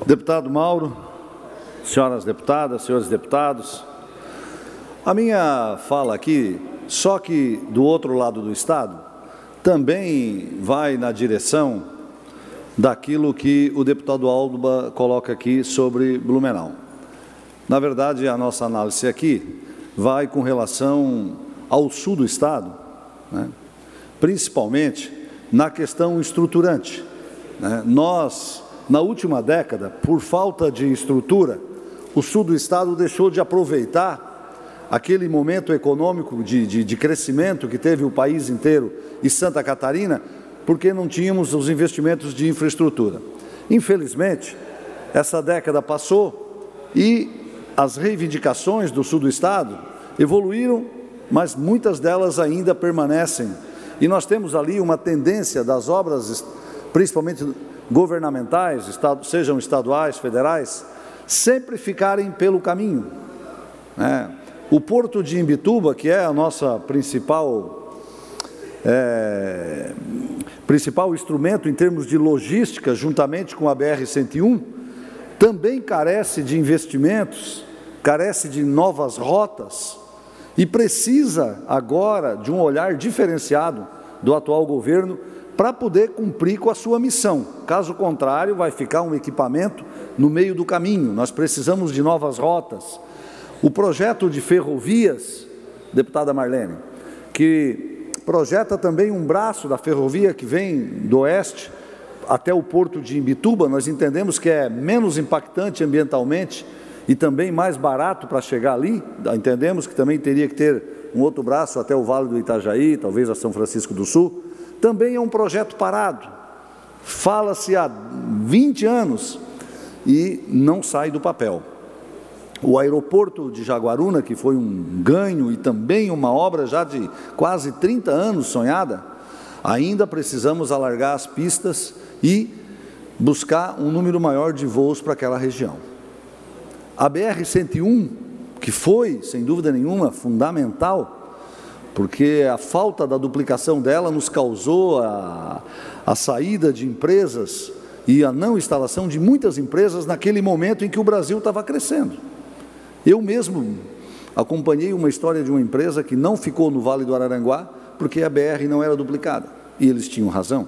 Deputado Mauro, senhoras deputadas, senhores deputados, a minha fala aqui, só que do outro lado do Estado, também vai na direção daquilo que o deputado Alba coloca aqui sobre Blumenau. Na verdade, a nossa análise aqui vai com relação ao sul do Estado, né? Principalmente na questão estruturante, né? Nós, na última década, por falta de estrutura, o sul do Estado deixou de aproveitar aquele momento econômico de crescimento que teve o país inteiro e Santa Catarina, porque não tínhamos os investimentos de infraestrutura. Infelizmente, essa década passou e as reivindicações do sul do Estado evoluíram, mas muitas delas ainda permanecem. E nós temos ali uma tendência das obras, principalmente governamentais, sejam estaduais, federais, sempre ficarem pelo caminho, né? O Porto de Imbituba, que é a nossa principal instrumento em termos de logística, juntamente com a BR-101, também carece de investimentos, carece de novas rotas e precisa agora de um olhar diferenciado do atual governo para poder cumprir com a sua missão. Caso contrário, vai ficar um equipamento no meio do caminho. Nós precisamos de novas rotas. O projeto de ferrovias, deputada Marlene, que projeta também um braço da ferrovia que vem do oeste até o Porto de Imbituba, nós entendemos que é menos impactante ambientalmente e também mais barato para chegar ali. Entendemos que também teria que ter um outro braço até o Vale do Itajaí, talvez a São Francisco do Sul. Também é um projeto parado, fala-se há 20 anos e não sai do papel. O aeroporto de Jaguaruna, que foi um ganho e também uma obra já de quase 30 anos sonhada, ainda precisamos alargar as pistas e buscar um número maior de voos para aquela região. A BR-101, que foi, sem dúvida nenhuma, fundamental, porque a falta da duplicação dela nos causou a saída de empresas e a não instalação de muitas empresas naquele momento em que o Brasil estava crescendo. Eu mesmo acompanhei uma história de uma empresa que não ficou no Vale do Araranguá porque a BR não era duplicada, e eles tinham razão.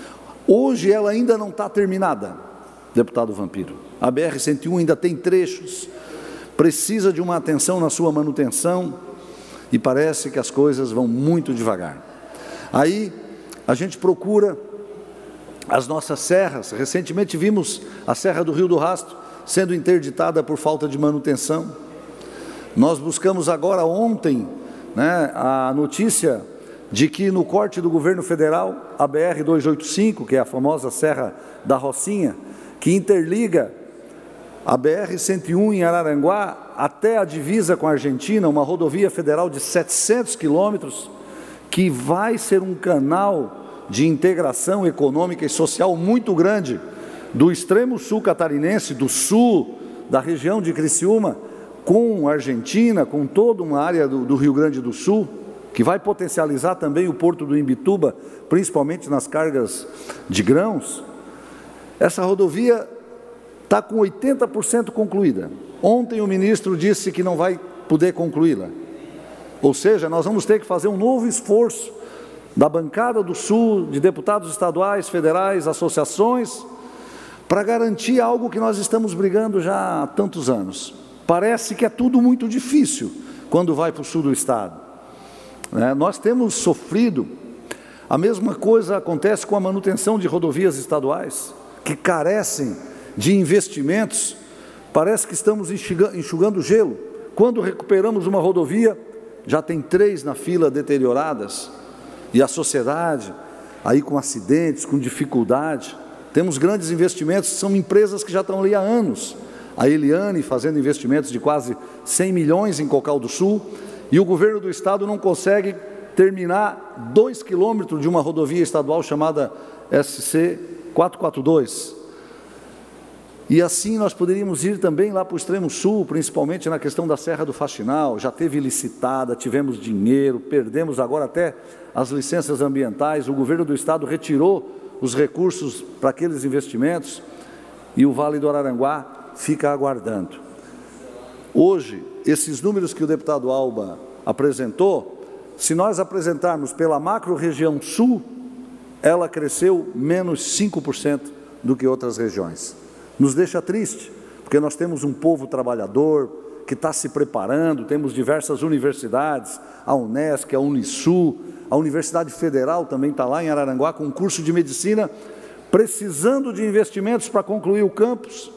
Hoje ela ainda não está terminada, deputado Vampiro. A BR-101 ainda tem trechos, precisa de uma atenção na sua manutenção, e parece que as coisas vão muito devagar. Aí a gente procura as nossas serras. Recentemente vimos a Serra do Rio do Rastro sendo interditada por falta de manutenção. Nós buscamos agora ontem, né, a notícia de que no corte do governo federal, a BR-285, que é a famosa Serra da Rocinha, que interliga a BR-101 em Araranguá até a divisa com a Argentina, uma rodovia federal de 700 quilômetros, que vai ser um canal de integração econômica e social muito grande do extremo sul catarinense, do sul, da região de Criciúma, com a Argentina, com toda uma área do Rio Grande do Sul, que vai potencializar também o Porto do Imbituba, principalmente nas cargas de grãos. Essa rodovia está com 80% concluída. Ontem o ministro disse que não vai poder concluí-la. Ou seja, nós vamos ter que fazer um novo esforço da bancada do Sul, de deputados estaduais, federais, associações, para garantir algo que nós estamos brigando já há tantos anos. Parece que é tudo muito difícil quando vai para o sul do estado. Nós temos sofrido, a mesma coisa acontece com a manutenção de rodovias estaduais, que carecem de investimentos. Parece que estamos enxugando gelo. Quando recuperamos uma rodovia, já tem 3 na fila deterioradas, e a sociedade, aí com acidentes, com dificuldade. Temos grandes investimentos, são empresas que já estão ali há anos. A Eliane fazendo investimentos de quase 100 milhões em Cocal do Sul, e o governo do estado não consegue terminar 2 quilômetros de uma rodovia estadual chamada SC 442. E assim nós poderíamos ir também lá para o extremo sul, principalmente na questão da Serra do Faxinal. Já teve licitada, tivemos dinheiro, perdemos agora até as licenças ambientais, o governo do estado retirou os recursos para aqueles investimentos. e o Vale do Araranguá fica aguardando. Hoje, esses números que o deputado Alba apresentou, se nós apresentarmos pela macro-região sul, ela cresceu menos 5% do que outras regiões. Nos deixa triste, porque nós temos um povo trabalhador que está se preparando, temos diversas universidades, a Unesc, a Unisul, a Universidade Federal também está lá em Araranguá com um curso de medicina, precisando de investimentos para concluir o campus,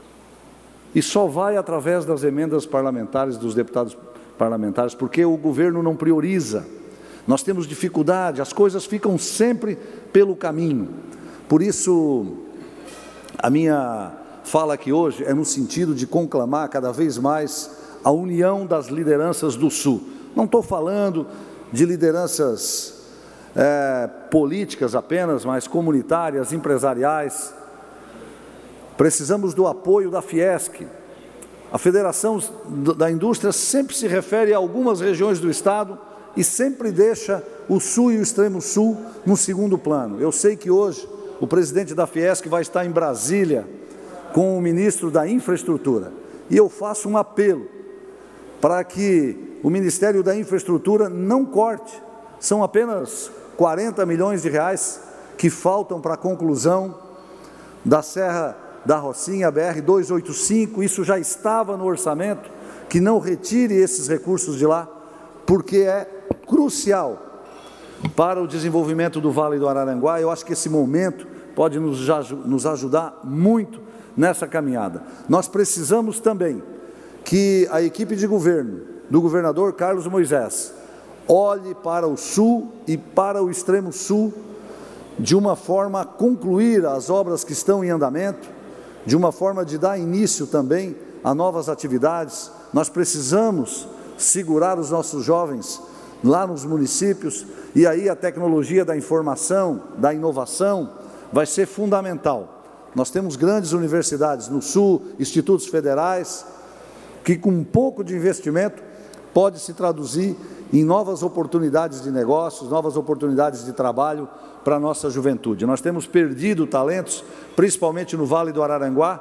e só vai através das emendas parlamentares dos deputados parlamentares, porque o governo não prioriza. Nós temos dificuldade, as coisas ficam sempre pelo caminho. Por isso, a minha fala aqui hoje é no sentido de conclamar cada vez mais a união das lideranças do Sul. Não estou falando de lideranças políticas apenas, mas comunitárias, empresariais. Precisamos do apoio da Fiesc. A Federação da Indústria sempre se refere a algumas regiões do Estado e sempre deixa o Sul e o Extremo Sul no segundo plano. Eu sei que hoje o presidente da Fiesc vai estar em Brasília com o ministro da Infraestrutura. E eu faço um apelo para que o Ministério da Infraestrutura não corte. São apenas 40 milhões de reais que faltam para a conclusão da Serra da Rocinha, BR-285, isso já estava no orçamento, que não retire esses recursos de lá, porque é crucial para o desenvolvimento do Vale do Araranguá. Eu acho que esse momento pode nos ajudar muito nessa caminhada. Nós precisamos também que a equipe de governo do governador Carlos Moisés olhe para o Sul e para o Extremo Sul de uma forma a concluir as obras que estão em andamento, de uma forma de dar início também a novas atividades. Nós precisamos segurar os nossos jovens lá nos municípios, e aí a tecnologia da informação, da inovação, vai ser fundamental. Nós temos grandes universidades no Sul, institutos federais, que com um pouco de investimento pode se traduzir em novas oportunidades de negócios, novas oportunidades de trabalho para a nossa juventude. Nós temos perdido talentos, principalmente no Vale do Araranguá,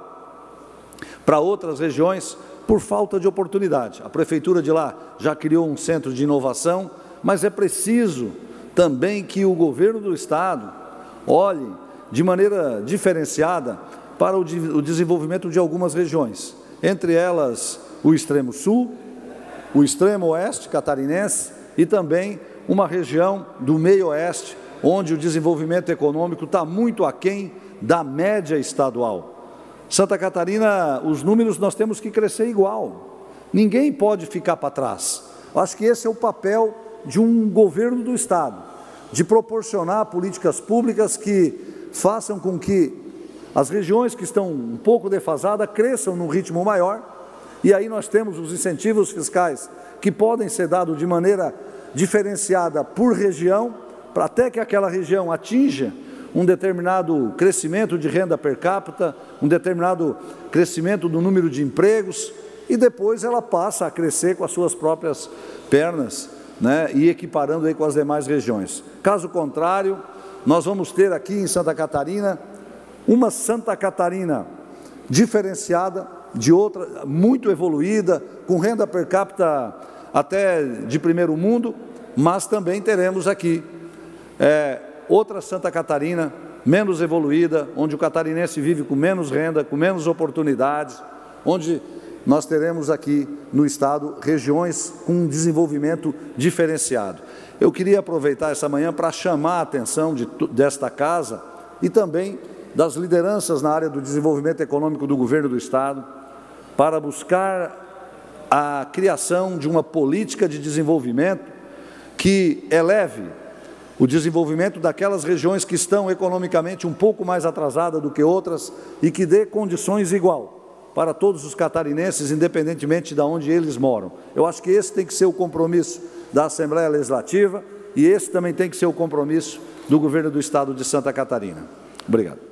para outras regiões, por falta de oportunidade. A prefeitura de lá já criou um centro de inovação, mas é preciso também que o governo do Estado olhe de maneira diferenciada para o desenvolvimento de algumas regiões, entre elas o Extremo Sul, o Extremo Oeste catarinense e também uma região do meio oeste, onde o desenvolvimento econômico está muito aquém da média estadual. Santa Catarina, os números nós temos que crescer igual, ninguém pode ficar para trás. Eu acho que esse é o papel de um governo do Estado, de proporcionar políticas públicas que façam com que as regiões que estão um pouco defasadas cresçam num ritmo maior, e aí nós temos os incentivos fiscais que podem ser dados de maneira diferenciada por região, para até que aquela região atinja um determinado crescimento de renda per capita, um determinado crescimento do número de empregos, e depois ela passa a crescer com as suas próprias pernas, né, e equiparando aí com as demais regiões. Caso contrário, nós vamos ter aqui em Santa Catarina, uma Santa Catarina diferenciada de outra, muito evoluída, com renda per capita até de primeiro mundo, mas também teremos aqui outra Santa Catarina menos evoluída, onde o catarinense vive com menos renda, com menos oportunidades, onde nós teremos aqui no Estado regiões com um desenvolvimento diferenciado. Eu queria aproveitar essa manhã para chamar a atenção desta casa e também das lideranças na área do desenvolvimento econômico do governo do Estado, para buscar a criação de uma política de desenvolvimento que eleve o desenvolvimento daquelas regiões que estão economicamente um pouco mais atrasadas do que outras e que dê condições igual para todos os catarinenses, independentemente de onde eles moram. Eu acho que esse tem que ser o compromisso da Assembleia Legislativa e esse também tem que ser o compromisso do governo do Estado de Santa Catarina. Obrigado.